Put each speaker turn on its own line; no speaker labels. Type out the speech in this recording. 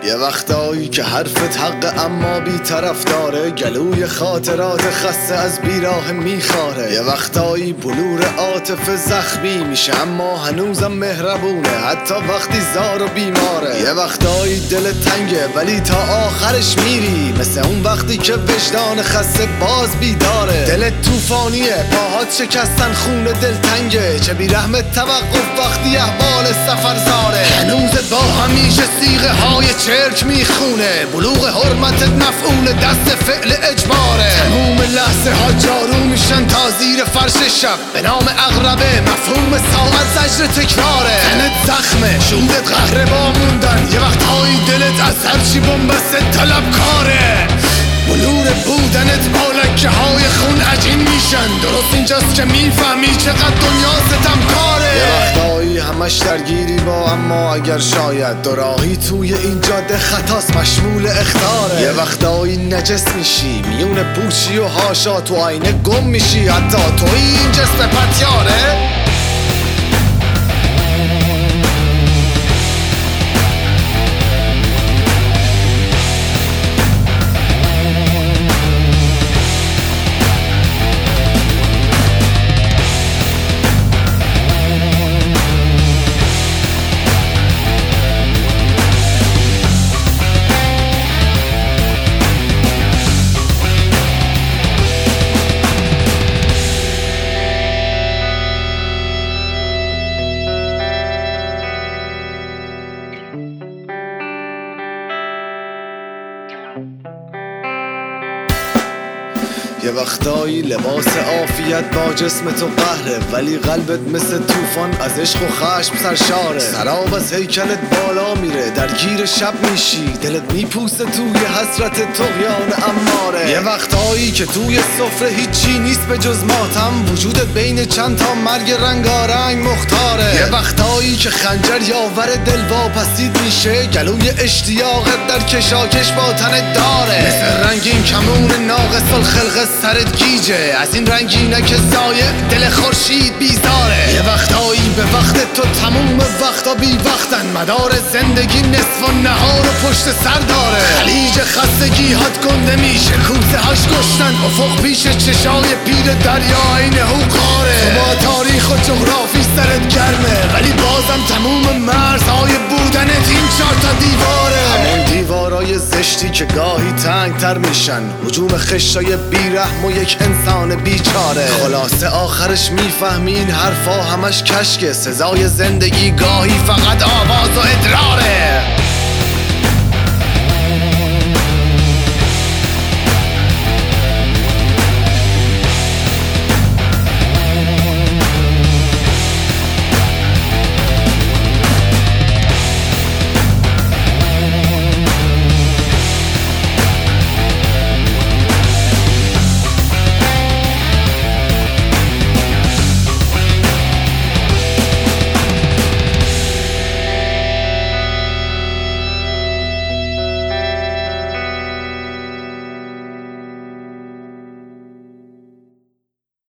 یه وقتایی که حرفت حق اما بی طرف داره، گلوی خاطرات خسته از بیراه میخاره. یه وقتایی بلور عاطفه زخمی میشه اما هنوزم مهربونه حتی وقتی زار و بیماره. یه وقتایی دل تنگه ولی تا آخرش میری، مثل اون وقتی که وجدان خسته باز بیداره. دلت طوفانیه، پاهات شکستن، خونه دل تنگه، چه بیرحم توقف وقتی احوال سفر زاره. هنوزت با همیشه سیغه های چرک میخونه، بلوغ حرمتت مفعول دست فعل اجباره. تموم لحظه ها جارو میشن تا زیر فرش شب، به نام عقربه مفهوم ساعت زجر تکراره. تنت زخمه، شهودت قهر با موندن، یه وقتهایی دلت از هرچی بنبسته طلبکاره. بلور بودنت با لکه های خون عجین میشن، درست اینجاست که میفهمی چقدر دنیا ستمکاره. یه وقتایی همش درگیری با اما اگر شاید، دوراهی توی این جاده خطاست مشمول اخطاره. یه وقتایی نجس میشی میون پوچی و هاشا، تو آینه گم میشی حتی توی این جسم پتیاره. یه وقتایی لباس عافیت با جسم تو قهره، ولی قلبت مثل طوفان از عشق و خشم سرشاره. سراب از هیکلت بالا میره، درگیر شب میشی، دلت میپوسه توی حسرت طغیان اماره. یه وقتایی که توی سفره هیچی نیست به جز ماتم، وجودت بین چند تا مرگ رنگارنگ مختاره. یه وقتایی که خنجر یاور دل واپسید میشه، گلوی اشتیاقت در کشاکش با تنت داره. مثل رنگین کمون ناقص الخلق سرت گیجه، از این رنگینه که زایه دل خورشید بیزاره. یه وقتایی به وقت تو تموم وقتا بی وقتن، مدار زندگی نصف و نهار و پشت سر داره. خلیج خستگی هات گنده میشه، کوزه هاش گشتن، افق پیش چشای پیر دریا این هوقاره. تو با تاریخ و جغرافی سرت گرمه، ولی بازم تموم مرزهای بودنت این 4 تا دیواره. همون دیوارای زشتی که گاهی تنگ تر میشن، هجوم خشتای بیرحم و یک انسان بیچاره. خلاصه آخرش میفهمی این حرفا همش کشکه، سزای زندگی گاهی فقط آواز و ادراره.